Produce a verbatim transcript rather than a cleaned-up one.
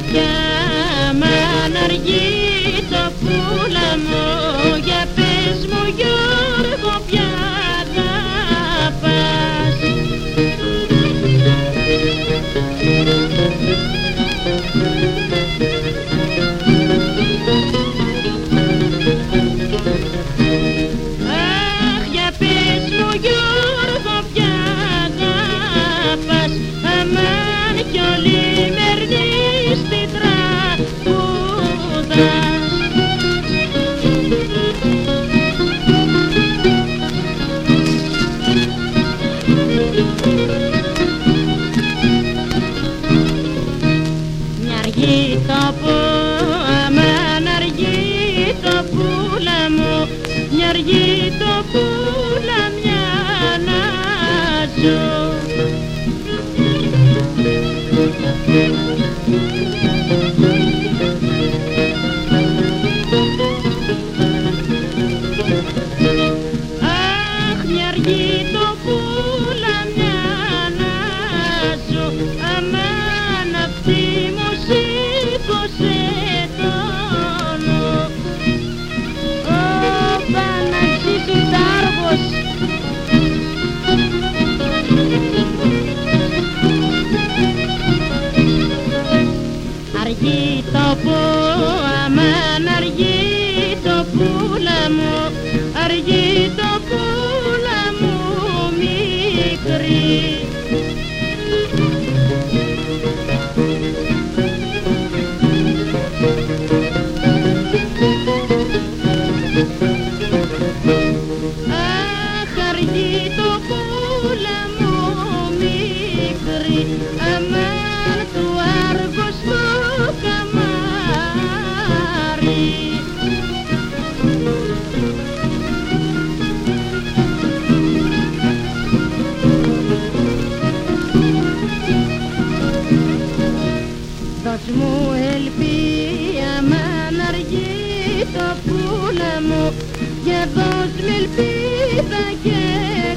πια μ' αργεί το πουλα μου, για πες μου Γιώργο πια θα πας. Αχ, για πες μου Γιώργο πια θα πας, αμάν κι όλοι μερνείς τι τραγουδάς. Μια αργή το που, αμάν αργή το πουλα μου, μια αργή το πουλα μια να ζω. Αχ, μια αργή το πουλα μια να ζω, αμάν αυτή μου σήκωσε τόνο. Ω Παναξής Τάργος, αργεί το που, αμάν αργεί το πουλα μου, αργεί το πουλα μου μικρή. Αχ, αργεί το πουλα μου μικρή, αμάν του Άργος το καμάρι. Δώσ' μου ελπία αμάν αργεί το πουλα μου, και δώσ' μου ελπίδα και